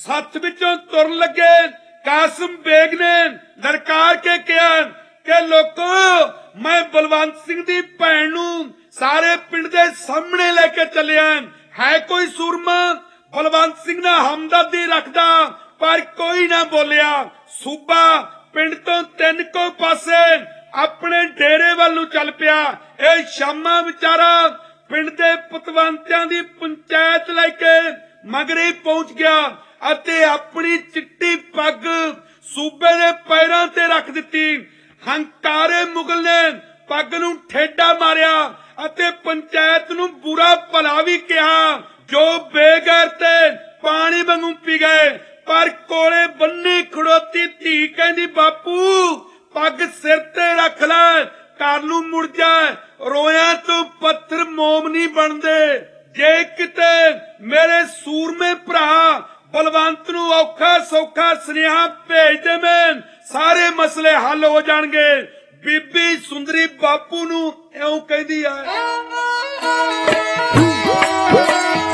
सत्थ विचों तुरन लगे कासिम बेग ने ललकार के कहा कि लोको मैं बलवंत सिंह दी भैन नूं सारे पिंड दे सामने लेके चलिया है कोई सूरमा बलवंत सिंह ने हमदर्दी रखदा पर कोई ना बोलिया। सूबा पिंड तो 3 को पासे अपने डेरे वाल नूं चल पिया। ए शामा विचारा पिंड दे पतवंतियां दी पंचायत लेके मगरे पहुंच गया अते अपनी चिट्टी पग सूबे दे पैरां ते रख दिती। हंकारे मुगल ने पग नूं ठेडा मारिया अते पंचायत नूं बुरा भला भी कहा जो बेगैरते पानी वांगू पी गए। पर कोले बन्नी खड़ोती धी कहंदी बापू पग सिर ते रख लै घर नूं मुड़ जा रोया तो पत्थर मोम नहीं बनदे। जे किते मेरे सूरमे भरा बलवंत नूं औखा सौखा सुनेहा भेज दे मैं सारे मसले हल हो जाणगे। बीबी सुंदरी बापू नूं इउं कहंदी है।